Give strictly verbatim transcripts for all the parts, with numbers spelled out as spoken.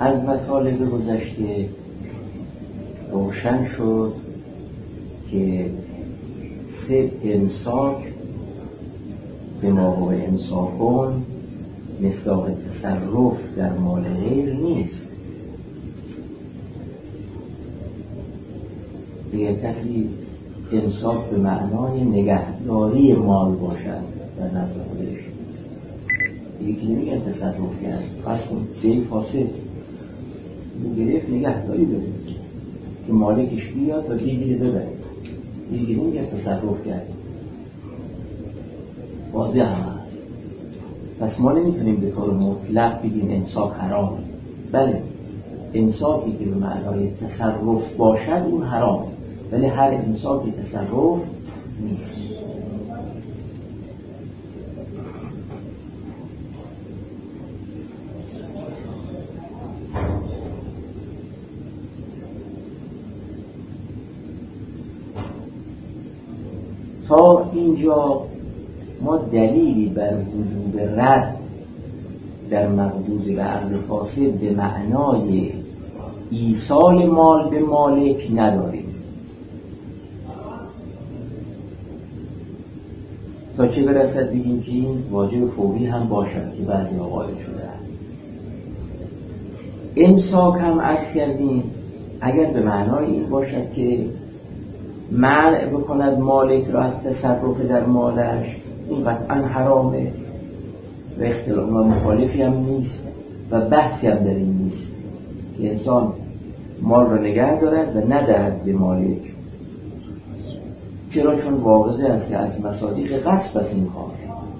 از مطالب گذشته روشن شد که سه امساک به ما هو امساکون مصداق تصرف در مال غیر نیست. اگر کسی امساک به معنای نگهداری مال باشد در نزد خودش، یکی نمیگن تصرف کرد، فرض کن جای فاسد گرفت نگهداری داره که مالکش بیاد و بگیره ببره، یکی نمیگن تصرف کرد، واضح هم هست. پس ما نمیتونیم به طور مطلق بگیم امساک حرامه. بله، امساکی که به معنای تصرف باشد اون حرامه، ولی هر امساکی تصرف نیست. تا اینجا ما دلیلی بر وجود رد در مقبوض و عقد فاسد به معنای ایصال مال به مالک نداریم. تا چه برسد بگیم که این واجب فوری هم باشد که بعضی قائل شده. امساک هم عکس کردیم اگر به معنای این باشد که منع بکند مالک را از تصرف در مالش، این قطعا حرامه و اختلاف و مخالفی هم نیست و بحثی هم در این نیست که انسان مال را نگه دارد و ندهد به مالک. چرا؟ چون واضح است که از مصادیق غصب است این کار.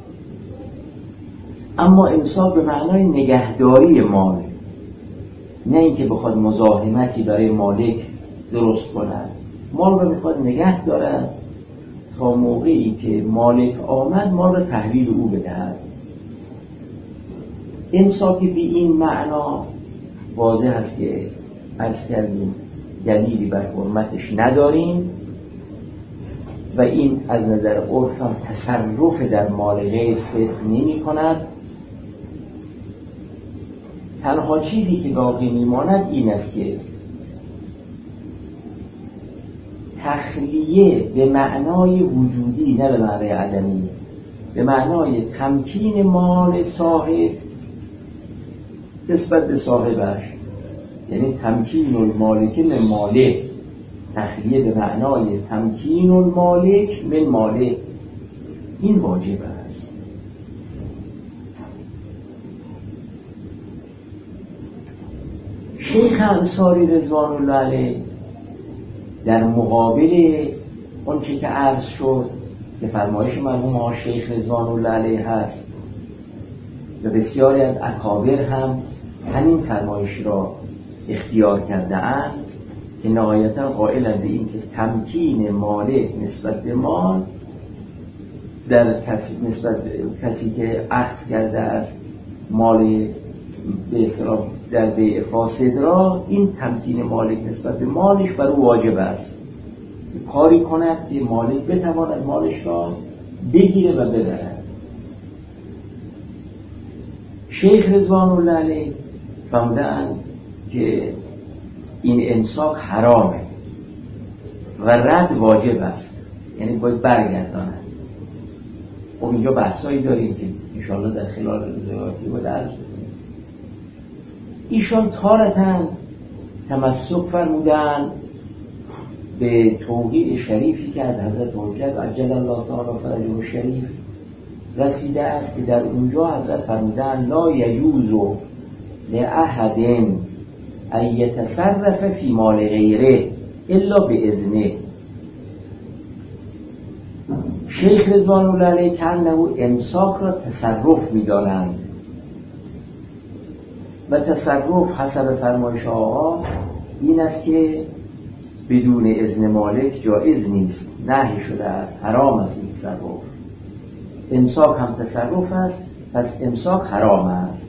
اما امساک به معنای نگهداری مال، نه اینکه بخواد مزاحمتی برای مالک درست کند، مال را میخواد نگه دارد تا موقعی که مالک آمد مال را تحویل او بدهد. امساکی به این معنا واضح است که عرض کردیم دلیلی بر حرمتش نداریم و این از نظر عرف هم تصرف در مال غیر صدق نمی کند. تنها چیزی که باقی میماند این است که تخلیه به معنای وجودی، نه به معنای عدمی، به معنای تمکین مال صاحب نسبت به صاحبش، یعنی تمکین المالک من مالک، تخلیه به معنای تمکین المالک من مالک، این واجب است. شیخ انصاری رضوان الله علیه در مقابل اون چی که عرض شد که فرمایش مرحوم آقا شیخ رضوان الله علیه هست و بسیاری از اکابر هم همین فرمایش را اختیار کرده اند که نهایتا قائلند به این که تمکین مالک نسبت به مال در کسی نسبت کسی که اخذ کرده است مال به اصطلاح در بیع فاسد را، این تمکین مالک نسبت به مالش بر او واجب است، کاری کند که مالک بتواند مالش را بگیره و ببرد. شیخ رضوان الله علیه فرمودند که این امساک حرامه و رد واجب است، یعنی باید برگرداند. خب اینجا بحثایی داریم که انشاءالله در خلال روزگاری باید عرض بکنیم. ایشان تارتن تمسک فرمودن به توقیع شریفی که از حضرت حجت عجل الله تعالی فرجه الشریف رسیده است که در اونجا حضرت فرمودن لا یجوز لأحد ان یتصرف فی مال غیره الا باذنه. شیخ رضوان الله علیه کانه امساک را تصرف می‌دانند و تصرف حسب فرمایش آقا این است که بدون اذن مالک جایز نیست، نهی شده است، حرام است این تصرف. امساک هم تصرف است، پس امساک حرام است.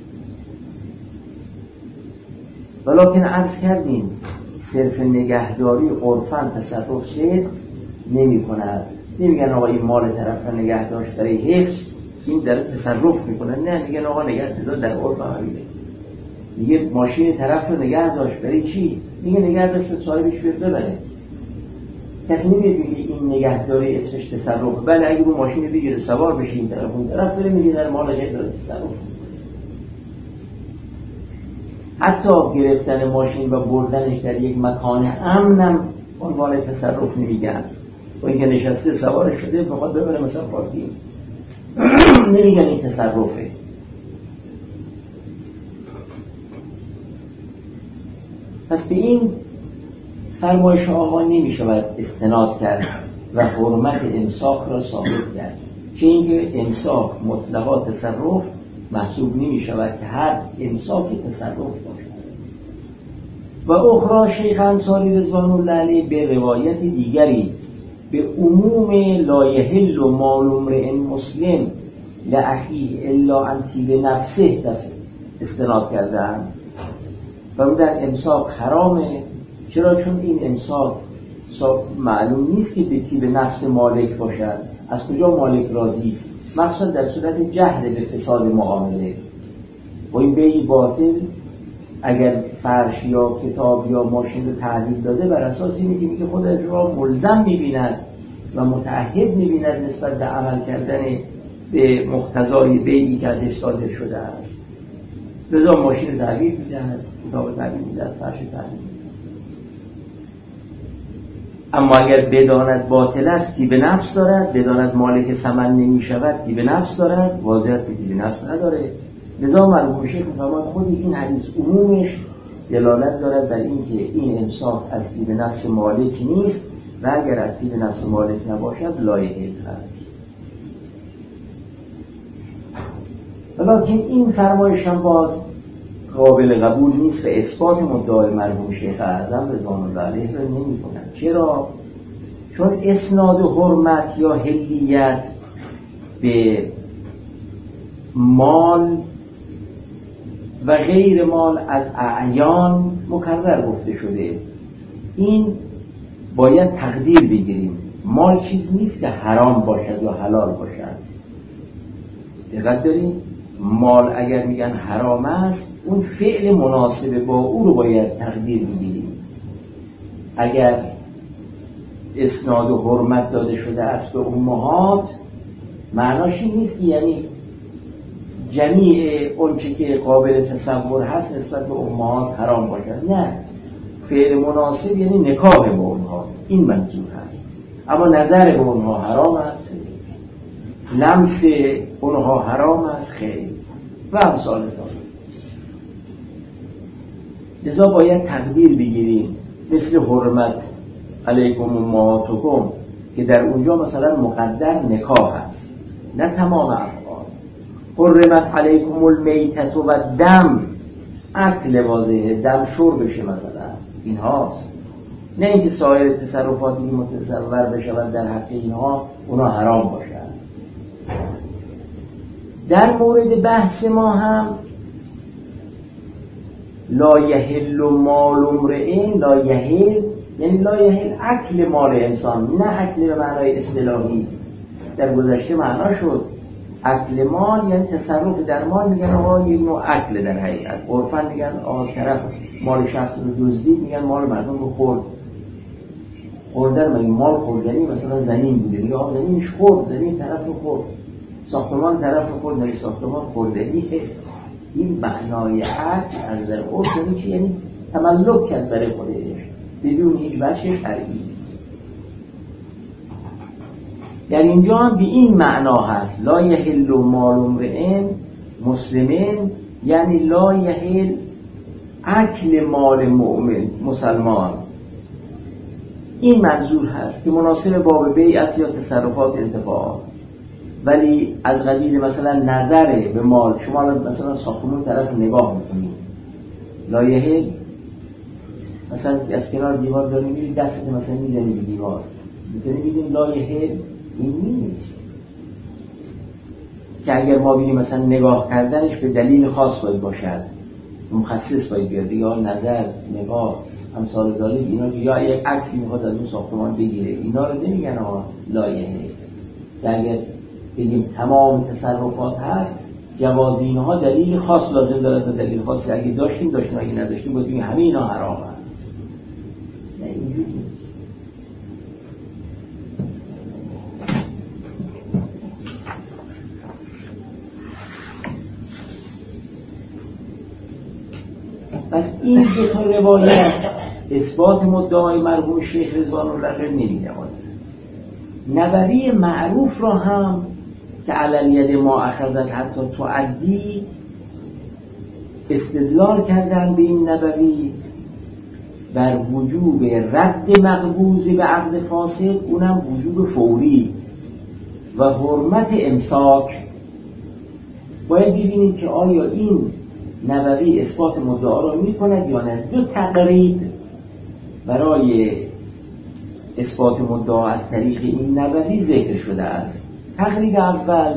ولکن عرض کردیم صرف نگهداری عرفاً تصرف صدق نمی کند. نمیگن آقا این مال طرف را نگه داشت برای حفظ، این در تصرف میکنن، نه، میگن آقا نگه داشت در عرف هم میگه. میگه ماشین طرف رو نگه داشت. برای چی؟ میگه نگه داشت تا صاحبش بیاد ببره. کسی نمیگه این نگهداری اسمش تصرف. بله اگه اون ماشین بگیره سوار بشه این طرف اون طرف داره میگه در مال غیر داره تصرف. حتی گرفتن ماشین و بردنش در یک مکان امنم عنوان تصرف نمیگن. و اینکه نشسته سوارش شده بخواد ببره مثلا پارکینگ نمیگن این تصرفه. پس به این فرمایش آقا نمی شود استناد کرد و حرمت امساک را ثابت کرد، چه اینکه امساک مطلقا تصرف محسوب نمی شود که هر امساک تصرف باشد. و اخرى شیخ انصاری رضوان الله علیه به روایت دیگری به عموم لا یحل مال امرئ مسلم لاخیه الا عن طیب نفسه استناد کردند. و در امساک حرامه. چرا؟ چون این امساک معلوم نیست که به طیب نفس مالک باشد. از کجا مالک راضی است؟ مقصد در صورت جهل به فساد معامله. و این بیع باطل اگر فرش یا کتاب یا ماشین رو تحویل داده بر اساس اینه که میگه خودش را ملزم میبیند و متعهد میبیند نسبت به عمل کردن به مقتضای بیعی که ازش صادر شده است. لذا ماشین رو تحویل میدهد، کتاب تحویل میدهد، فرش تحویل میدهد. اما اگر بداند باطل است طیب نفس دارد، بداند مالک ثمن نمی شود طیب نفس دارد، واضح است که طیب نفس نداره. لذا مرحوم شیخ می‌فرماید خود این حدیث عمومش دلالت دارد بر اینکه این امساک از طیب نفس مالک نیست و اگر از طیب نفس مالک نباشد لایحه است. ولیکن این فرمایش هم باز قابل قبول نیست و اثبات مدعای مرحوم شیخ اعظم رضوان الله علیه را نمی‌کند. چرا؟ چون اسناد حرمت یا حلیت به مال و غیر مال از اعیان مکرر گفته شده. این باید تقدیر بگیریم. مال چیز نیست که حرام باشد یا حلال باشد. دقت داریم؟ مال اگر میگن حرام است اون فعل مناسب با او رو باید تقدیر بگیریم. اگر اسناد و حرمت داده شده است به امهات معناش این نیست که یعنی جمیع اون چه که قابل تصور هست نسبت به امهات حرام باشد. نه، فعل مناسب یعنی نکاح با اونها، این منظور هست. اما نظر به اونها حرام است، لمس اونها حرام است، خیر و امثال ذالک. لذا باید تقدیر بگیریم مثل حرمت علیکم امهاتکم که در اونجا مثلا مقدر نکاح است، نه تمام افعال. حرمت علیکم المیتة و دم، اکل واضحه، دم شربشه مثلا، این هاست. نه اینکه سایر تصرفاتی متصور بشود در حق اینها اونا حرام باشد. در مورد بحث ما هم لا یحل مال امرئ، لا یحل یعنی لا یحل اکل مال انسان، نه اکل به معنای اصطلاحی. در گذشته معنا شد اکل مال یعنی تصرف در مال، میگن آقا یک نوع اکل در حقیقت. عرفاً میگن آقا طرف مال شخص رو دزدید، میگن مال مردم رو خورد. خوردن مگه مال خوردنی مثلا زمین بوده، میگه آقا زمینش خورد، زمین طرف رو خورد. ساختمان طرف رو خورد، مگه ساختمان خوردنیه. این معنای اکل از در عرف یعنی چی؟ یعنی تملک کرد برای خودش بدون هیچ وجه شرعی. در اینجا هم به این معنا هست لا یحل مال امرئ مسلمین، یعنی لا یحل اکل مال مؤمن مسلمان. این منظور هست که مناسب باب بیع است یا تصرفات انتفاعات. ولی از قبیل مثلا نظر به مال، شما مثلا ساختمون طرف نگاه میکنید لا یحل، مثلا از کنار دیوار داری میری دستت مثلا میزنی به دیوار، میتونی بگیم لا یحل، این نیست. که اگر ما بگیم مثلا نگاه کردنش به دلیل خاص باید باشد، مخصص باید بیاد، یا نظر، نگاه، امثال ذالک، اینا یا یک عکسی میخواد از اون ساختمان بگیره، اینا رو نمیگن آقا لا یحل. که اگر بگیم تمام تصرفات هست جواز اینها دلیل خاص لازم داره تا دلیل خاصی اگه داشتیم داشتیم، اگه نداشتیم باید بگیم همه اینا حرام هست. نه اینجوری نیست. پس این دو تا روایت اثبات مدعای مرحوم شیخ رضوان الله نمی‌نماید. نبوی معروف را هم که علل ید ما اخذت حتی تعدی استدلال کردن به این نبوی بر وجوب رد مقبوض به عقد فاسد، اونم وجوب فوری و حرمت امساک. باید ببینیم که آیا این نبوی اثبات مدعا را می‌کند یا نه. دو تقریب برای اثبات مدعا از طریق این نبوی ذکر شده است. تقریب اول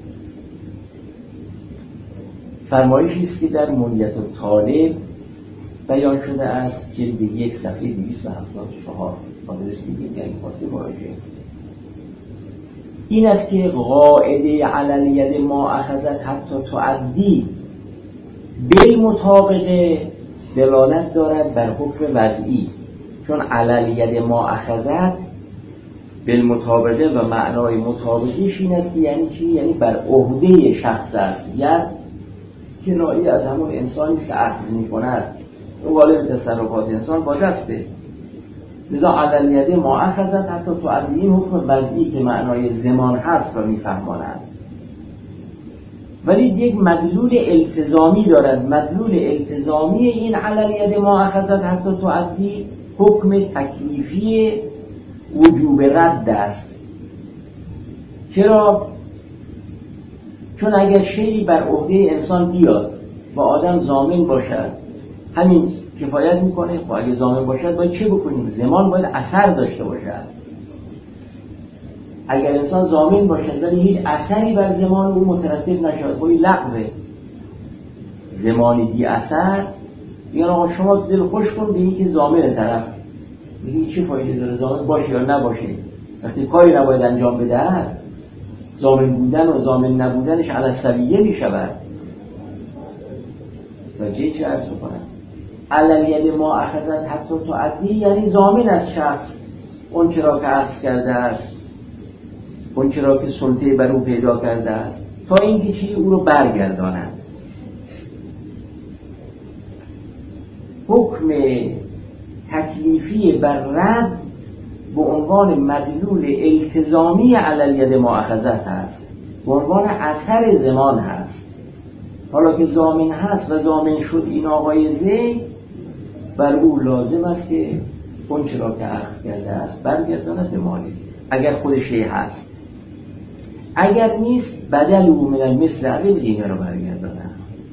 فرمایشی است که در منیت الطالب بیان شده است، جلد یک صفحه دویست و هفتاد و چهار. آدرس دیگه یعنی خواسته مراجعه. این است که قاعده علل ید ما اخذت حتی تعدی بالمطابقه دلالت دارد بر حکم وضعی، چون علل ید ما اخذت بالمطابقه و معنای مطابقیش این است که یعنی چی؟ یعنی بر عهده شخص است. ید کنایه از همون انسانی است که اخذ می‌کند، غالب تصرفات انسان با دسته. لذا علل ید ما اخذت حتی تعدی این حکم وضعی که معنای زمان هست را می‌فهماند، ولی یک مدلول التزامی دارد. مدلول التزامی این علل ید ما اخذت حتی تعدی حکم تکلیفی وجوب رد است. چرا؟ چون اگر شیئی بر عهده انسان بیاد و آدم ضامن باشد همین کفایت میکنه. خب اگه ضامن باشد باید چه بکنیم؟ زمان باید اثر داشته باشد. اگر انسان ضامن باشد ولی هیچ اثری بر زمان او مترتب نشد، باید لغوه. زمانی بی اثر بیان آقا شما دل خوش کن به این که ضامن طرف، میگه چه فایده داره ضامن باشه یا نباشه؟ وقتی کاری نباید انجام بدهد، ضامن بودن و ضامن نبودنش علی السویه میشود. توجه چه عرض میکنم؟ علل ید ما اخذت حتی تعدی یعنی ضامن از شخص اون چرا که عکس کرده است، اون چرا که سلطه بر او پیدا کرده است، تا اینکه چیزی او رو برگرداند. حکم تکلیفی بر رد به عنوان مدلول التزامی علل ید ما اخذت هست، به عنوان اثر زمان هست. حالا که ضامن هست و ضامن شد این آقای زید، بر او لازم است که اون چرا که عکس کرده است برگرداند به مالک، اگر خودش هست. اگر نیست بدل او من مثل عقیل دیگه رو برگرداند.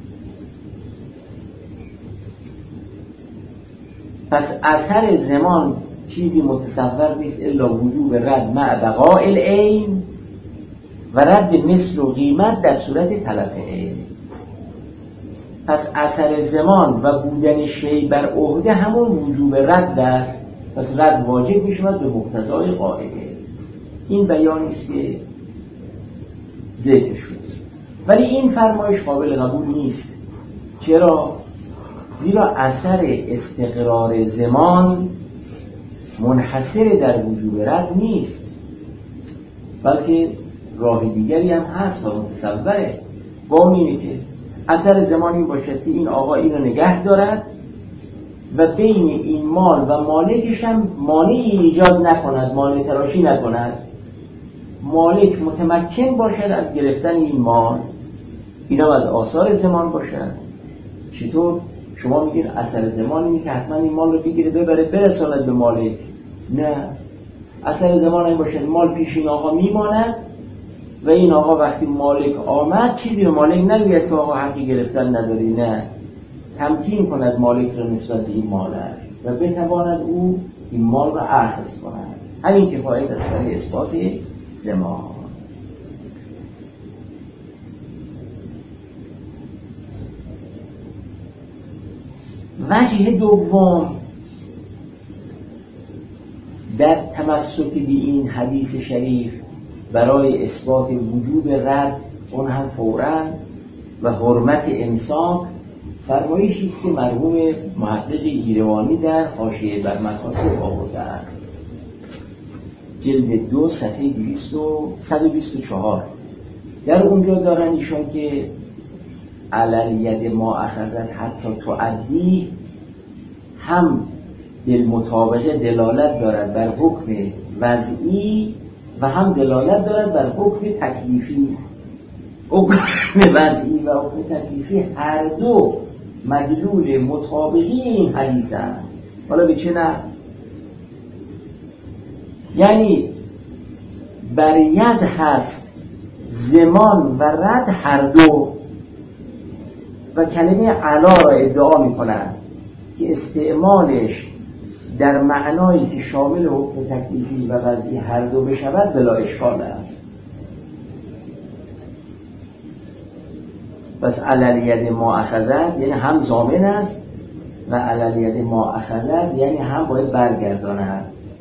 پس اثر زمان چیزی متصور نیست الا وجوب رد مع بقاء العین و رد مثل و قیمت در صورت تلف عین. پس اثر زمان و بودن شیء بر عهده همون وجوب رد است. پس رد واجب می شود به مقتضای قاعده. این بیانی است که ذکر شد. ولی این فرمایش قابل قبول نیست. چرا؟ زیرا اثر استقرار زمان منحصر در وجوب رد نیست، بلکه راه دیگری هم هست و متصوره. با اینه که اثر زمانی باشد که این آقا این رو نگه دارد و بین این مال و مالکش هم مانعی ایجاد نکند، مانع تراشی نکند. مالک متمکن باشد از گرفتن این مال. اینا از آثار زمان باشد. چطور؟ شما میگین اثر زمانی می که حتما این مال رو بگیره ببره برساند به مالک. نه، اثر زمان این باشد مال پیش این آقا میماند و این آقا وقتی مالک آمد چیزی به مالک نگوید که آقا حقی گرفتن نداری. نه، تمکین کند مالک رو نسبت این مالش و بتواند او این مال رو اخذ کند. همین کفایت است برای اثبات زمان. وجه دوم در تمسک به این حدیث شریف برای اثبات وجوب رد، اون هم فوراً و حرمت امساک فرمایشی است که مرحوم محقق گیروانی در حاشیه بر مقاصد آورده‌اند. جلد دو صفحه صد و بیست و چهار. در اونجا دارن ایشان که علل ید ما اخذت حتی تعدی هم بالمطابقه دلالت دارد بر حکم وضعی و هم دلالت دارد بر حکم تکلیفی. حکم وضعی و حکم تکلیفی هر دو مدلول مطابقی این حدیث هست. حالا به چه نه؟ یعنی بر ید هست زمان و رد هر دو، و کلمه علا را ادعا می کنند که استعمالش در معنایی که شامل حکم تکلیفی و وضعی هر دو بشود بلا اشکال است. پس علل ید ما اخذت یعنی هم ضامن است و علل ید ما اخذت یعنی هم باید برگرداند،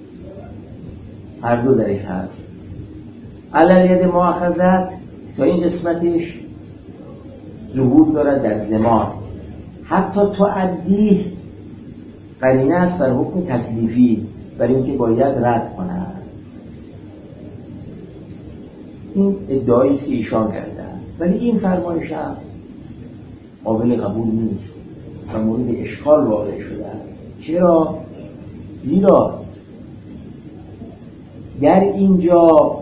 هر دو درش هست. علل ید ما اخذت تا این قسمتش ظهور دارد در زمان، حتی تعدی قرینه است بر حکم تکلیفی، برای اینکه باید رد کنند. این ادعایی است که ایشان کردند، ولی این فرمایش هم قابل قبول نیست و مورد اشکال واقع شده است. چرا؟ زیرا در اینجا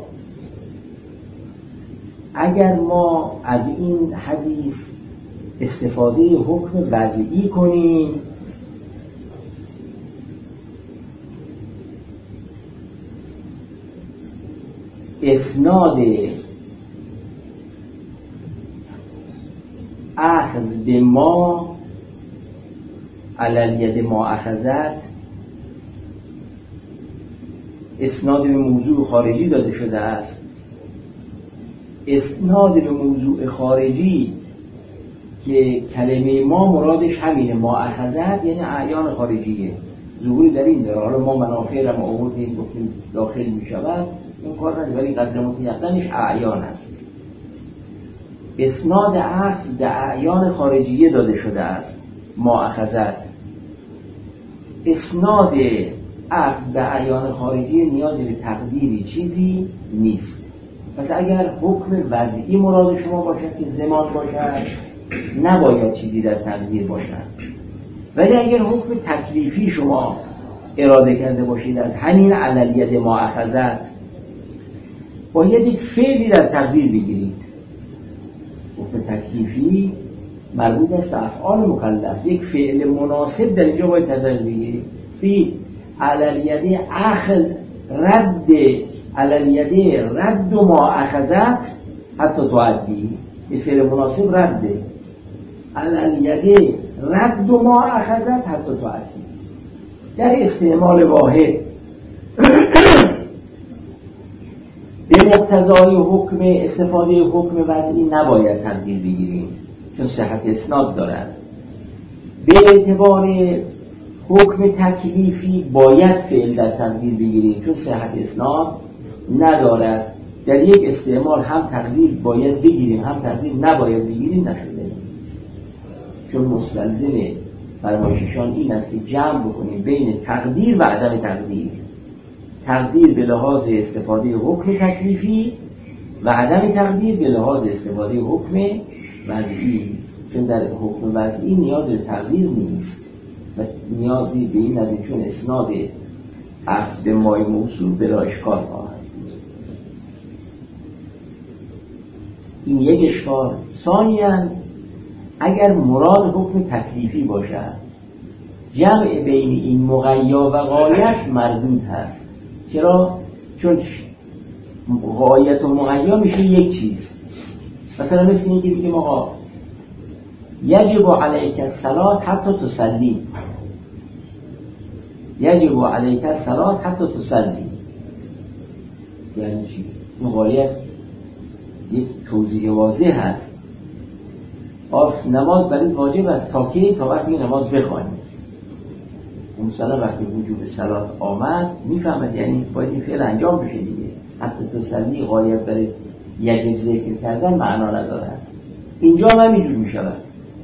اگر ما از این حدیث استفاده حکم وضعی کنیم، اسناد اخذ به ما علل ید ما اخذت اسناد به موضوع خارجی داده شده است. اسناد به موضوع خارجی که کلمه ما مرادش همینه، ما اخذت یعنی اعیان خارجیه، ظهوری در این داره. حالا ما منافع را ما آوردیم گفتیم داخل می شود، این کار نداره، ولی قدر متیقنش اعیان است. اسناد اخذ به اعیان خارجیه داده شده است، ما اخذت. اسناد اخذ به اعیان خارجیه نیازی به تقدیری چیزی نیست. پس اگر حکم وضعی مراد شما باشد که زمان باشد، نباید چیزی در تقدیر باشد. ولی اگر حکم تکلیفی شما اراده کرده باشید از همین علل ید ما اخذت، باید یک فعلی در تقدیر بگیرید. حکم تکلیفی مربوط است به افعال مکلف، یک فعل مناسب در اینجا باید تقدیر بگیرید. بگید علل ید اخذ رد علل ید رد ما اخذت حتی تعدی، یک فعل مناسب رده. علل ید رد ما اخذت حتی تعدی. در استعمال واحد به مقتضای حکم استفاده حکم وضعی نباید تقدیر بگیریم، چون صحت اسناد دارد. به اعتبار حکم تکلیفی باید فعل در تقدیر بگیریم، چون صحت اسناد ندارد. در یک استعمال هم تقدیر باید بگیریم هم تقدیر نباید بگیریم نشده، چون مستلزم فرمایششان این است که جمع بکنیم بین تقدیر و عدم تقدیر. تقدیر به لحاظ استفاده حکم تکلیفی و عدم تقدیر به لحاظ استفاده حکم وضعی، چون در حکم وضعی نیاز به تقدیر نیست و نیازی به این نداره، چون اسناد اخذ به مای موصول بلا اشکال خواهد. این یک اشکال. ثانیاً اگر مراد حکم تکلیفی باشد، جمع بین این مغیا و غایت مردود هست. چرا؟ چون غایت و مغیا میشه یک چیز. مثلا مثل اینکه بگیم آقا یجب علیک الصلاة حتی تصلی، یجب علیک الصلاة حتی تصلی، یعنی چی؟ این غایت یک توضیح واضح هست. آف نماز برای واجب است تا که تا وقتی نماز بخوانید. مثلا وقتی وجوب صلات آمد میفهمد یعنی باید این فعل انجام بشه دیگه. حتی تصلی غایت برای یجب ذکر کردن معنا ندارد. اینجا هم اینجور می شود.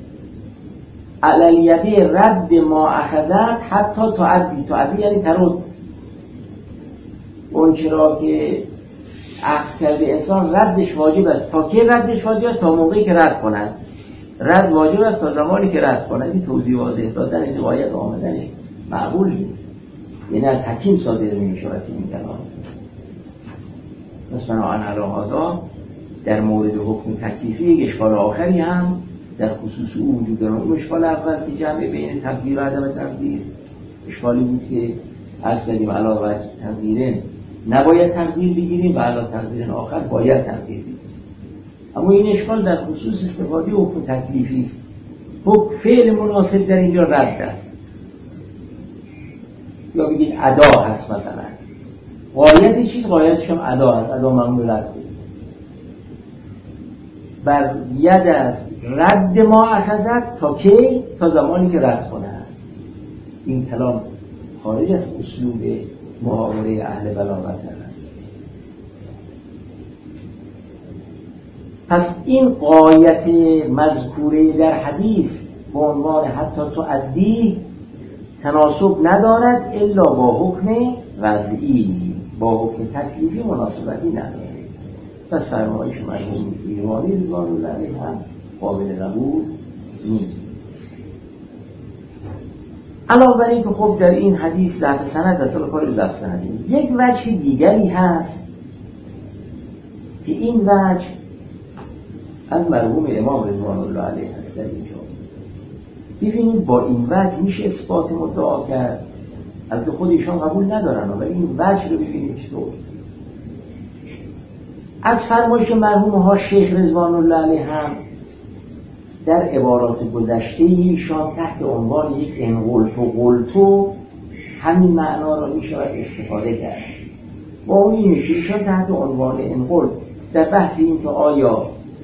علیه رد ما اخذت حتی تعدی، تعدی یعنی ترد، اون چرا که اخذ کرده انسان ردش واجب است. تا که ردش واجب است؟ تا موقعی که رد کند. رد واجب است تا زمانی که رد کند. این توضیح واضح دادن روایت آمدنش معقول نیست، یعنی از حکیم صادر می شود این کلام. پس بنابراین علی هذا در مورد حکم تکلیفی یک اشکال آخری هم در خصوص او وجود دارد. اون اشکال اول که جمع بین تقدیر و عدم تقدیر اشکالی بود که از کردیم علاوه بر تقدیرین نباید تقدیر بگیریم و علاوه تقدیرین آخر باید تقدیر بگیریم. اما این اشکال در خصوص استفاده حکم تکلیفی است. حکم فعل مناسب در اینجا رد است، یا بگید ادا هست. مثلا غایت چیز، غایتش هم ادا هست، ادا معمول رد بود. بر ید است رد ما اخذت تا کی؟ تا زمانی که رد کنه. این کلام خارج از اسلوب محاوره اهل بلاغت است. پس این غایت مذکوره در حدیث به عنوان حتی تعدی تناسب ندارد الا با حکم وضعی، با حکم تکلیفی مناسبتی ندارد. پس فرمایش مرحوم ایرانی رضوان الله علیه هم قابل قبول نیست. علاوه بر این که خب در این حدیث ضعف سند اصلا کار ضعف سند، یک وجه دیگری هست که این وجه از مرحوم امام رضوان الله علیه هست. در اینجا ببینید با این وجه میشه اثبات مدعا کرد، البته خود ایشان قبول ندارن، ولی این وجه رو ببینید چطور. از فرمایش مرحوم ها شیخ رضوان الله علیه هم در عبارات گذشته ایشان تحت عنوان یک انقلتو قلتو همین معنا را می شود استفاده کرد. با اون این میشه ایشان تحت عنوان انقلت در بحث این که آیا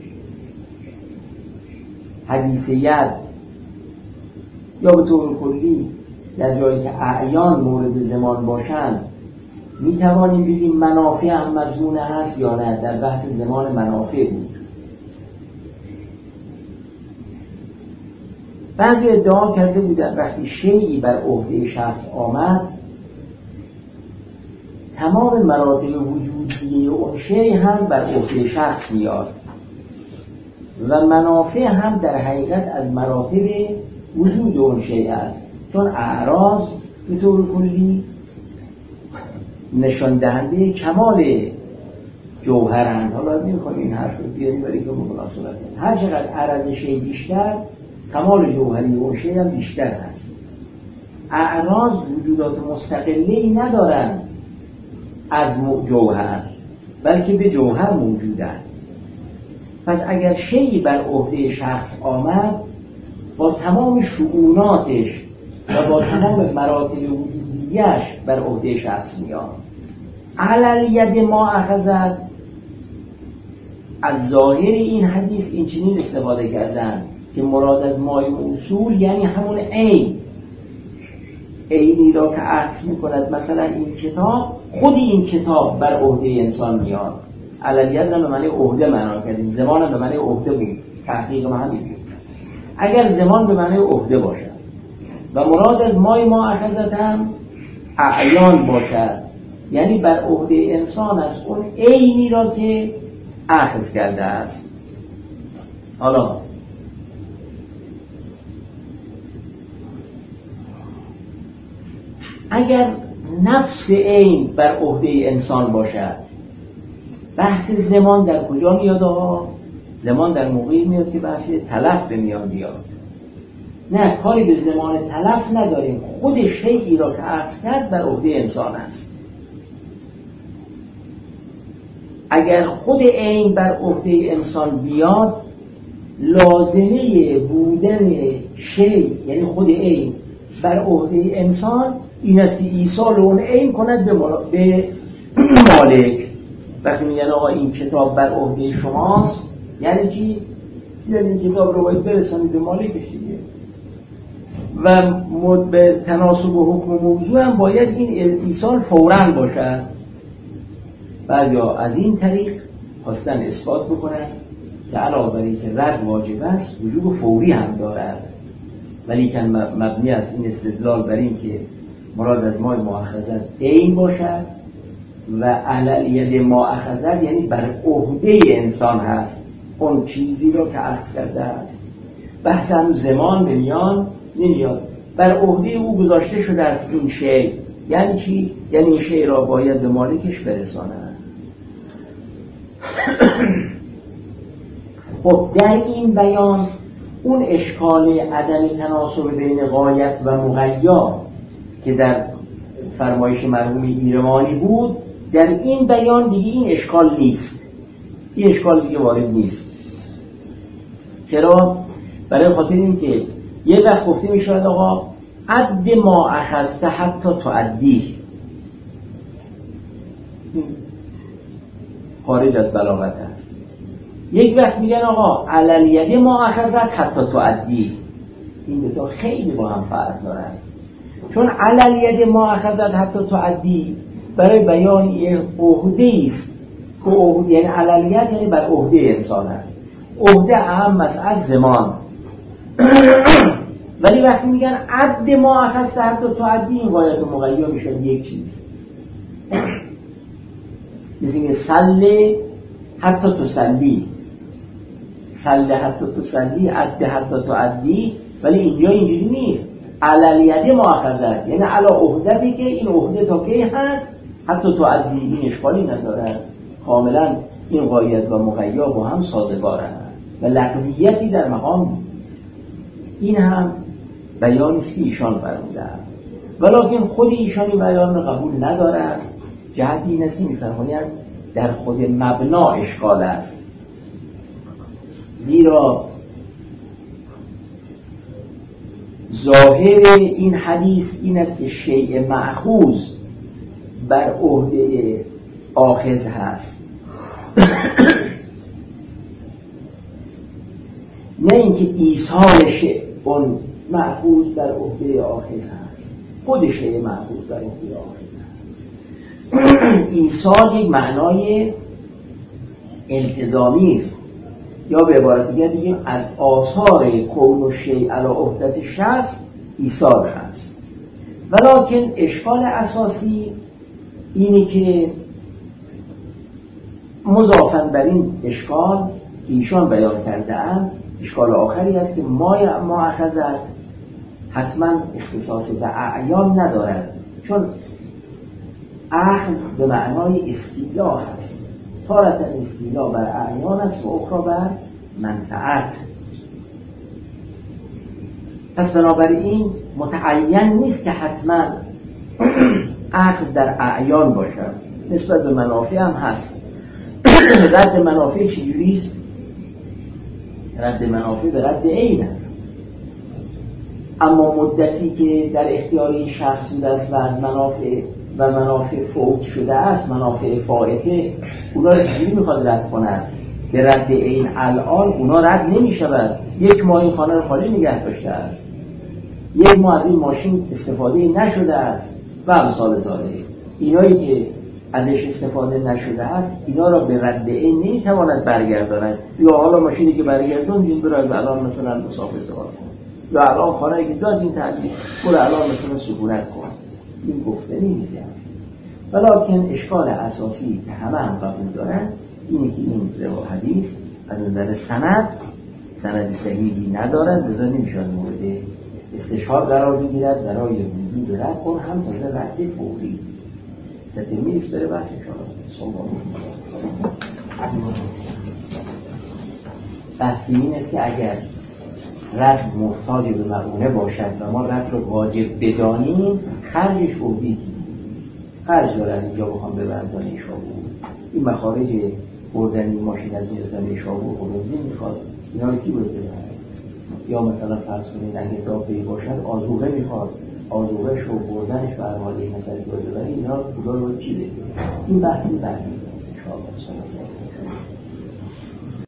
حدیث ید یا به طور کلی در جایی که اعیان مورد زمان باشند می توانیم بگیم منافع هم مضمونه هست یا نه. در بحث زمان منافع بود. بعضی ادعا کرده بودن وقتی شیئی بر عهده شخص آمد تمام مراتب وجودی اون شیء هم بر عهده شخص میاد و منافع هم در حقیقت از مراتب وجود اون شیء است، چون اعراض به طور کلی نشان دهنده کمال جوهرند. حالا نمی‌خوام این حرف رو بیاریم برای که مناسبت هر چقدر عرض شیء بیشتر کمال جوهری اون شیء هم بیشتر هست. اعراض وجودات مستقلی ندارند از جوهر، بلکه به جوهر موجودند. پس اگر شیئی بر عهده شخص آمد با تمام شؤوناتش و با تمام مراتب وجودیش بر عهده شخص میاد. علل ید ما اخذت، از ظاهر این حدیث این چنین استفاده کردن که مراد از مای موصول یعنی همون عین، عینی را که عکس میکند. مثلا این کتاب، خود این کتاب بر عهده انسان میاد. علل ید به معنی عهده معنا کردیم، زمان به معنی عهده بود، تحقیق ما همین بود. اگر زمان به معنی عهده باشد و مراد از مای ما اخذت هم اعیان باشد، یعنی بر عهده انسان است اون عینی را که اخذ کرده است. حالا اگر نفس عین بر عهده انسان باشد، بحث زمان در کجا میاد؟ آقا زمان در موقعی میاد که بحث تلف به میان بیاد. نه، کاری به زمان تلف نداریم، خود شیئی را که عکس کرد بر عهده انسان است. اگر خود عین بر عهده انسان بیاد، لازمه بودن شیء یعنی خود عین بر عهده انسان این است که ایصال اون عین کند به, مال... به مالک. وقتی میگن آقا این کتاب بر عهده شماست، یعنی چی؟ یعنی این کتاب رو باید برسانید به مالکش دیگه. و مد به تناسب و حکم موضوع هم باید این ایصال فوراً باشد. بعضیا از این طریق خواستن اثبات بکنن که علاوه بر اینکه رد واجب است وجوب فوری هم دارد، ولی که مبنی است این استدلال بر این که مراد از مال مؤاخذت عین باشد و علل ید مؤاخذت یعنی بر عهده انسان هست اون چیزی رو که اخذ کرده است. بحث هم زمان به میان نمیاد، بر عهده او گذاشته شده است این شی. یعنی چی؟ یعنی این شی را باید به مالکش برساند. خب در این بیان اون اشکال عدم تناسب بین غایت و مغیا که در فرمایش مرحوم ایرمانی بود، در این بیان دیگه این اشکال نیست، این اشکال دیگه وارد نیست. چرا؟ برای خاطر این که یه وقت گفته می شود آقا عد ما اخذته حتی تعدی، خارج از بلاغت است. یک وقت میگن آقا علل ید ما اخذت حتی تعدی، این دو تا خیلی با هم فرق دارن. چون علل ید ما اخذت حتی تعدی برای بیان یه عهده است که عهده یعنی علل ید یعنی بر عهده انسان است، عهده اهم است از زمان. ولی وقتی میگن عد ما اخذت حتی تعدی، این غایت و مغیا میشن یک چیز. مثل اینکه سله حتی تسلی، سله حتی تسلی، عد حتی تعدی، ولی اینجا اینجوری نیست. علل ید مؤاخذت یعنی علی عهدتی که این عهده تا کی هست حتی تعدی، این اشکالی نداره. کاملا این غایت و مغیا با هم سازگارند و لغویتی در مقام نیست. این هم بیانی است که ایشان فرمودند، ولیکن خود ایشان این بیان را قبول ندارند. جهتی این است که می‌فرمایند در خود مبنا اشکال است، زیرا ظاهر این حدیث این است که شیء مأخوذ بر عهده آخذ هست، نه اینکه ایصال شیء اون مأخوذ بر عهده آخذ هست، خود شیء مأخوذ بر عهده آخذ هست. ایصال یک معنای التزامی است، یا به عبارت دیگر بگیم از آثار کون و شیء علی عهدت شخص ایصال هست. ولیکن اشکال اساسی اینی که مضافاً بر این اشکال که ایشان بیان کرده اند، اشکال آخری است که ما مؤاخذت حتما اختصاص به اعیان ندارد، چون اخذ به معنای استیلا هست، تارة استیلا بر اعیان است و اخرى بر منفعت. پس بنابراین متعین نیست که حتما اخذ در اعیان باشد، نسبت به منافع هم هست. رد منافع چجوریست؟ رد منافع به رد عین است، اما مدتی که در اختیار این شخص بوده است و از منافع و منافع فوت شده است، منافع فائته، اونا رو چجوری میخواد رد کنند؟ به رد عین الان اونا رد نمی شود. یک ماه این خانه رو خالی نگه داشته است، یک ماه از این ماشین استفاده نشده است و امثال ذالک. اینایی که ازش استفاده نشده است اینا را به رد عین نمیتواند برگرداند. یا حالا ماشینی که برگردون این برو از الان مثلا مسافر سوار کن، یا الان خانه‌ای که داد این تعدیل برو الان مثلا سکونت کن. این گفته نیست. ولیکن اشکال اساسی که همه هم قبول دارن اینه که این حدیث از نظر سند سند صحیحی ندارد، لذا نمیشود مورد استشهاد قرار بگیرد برای وجود رد کن هم تازه رد فوری. تتمی است بره بحث شما. بحثی این است که اگر رد محتاج به مقونه باشد و ما رد رو واجب بدانیم، خرجش فوری خرج دارد. اینجا بخوام ببرم نیشابور، این مخارج بردن این ماشین از میرزن نیشابور خب بنزین میخواد، اینا رو کی باید ببرد؟ یا مثلا فرض کنید اگه دابه‌ای باشد آذوقه میخواد، آذوقهش رو بردنش بر حالی مثلا باید ببرد، اینا پولا رو چی بگیر؟ این بحثی بعدی است ان شاء الله.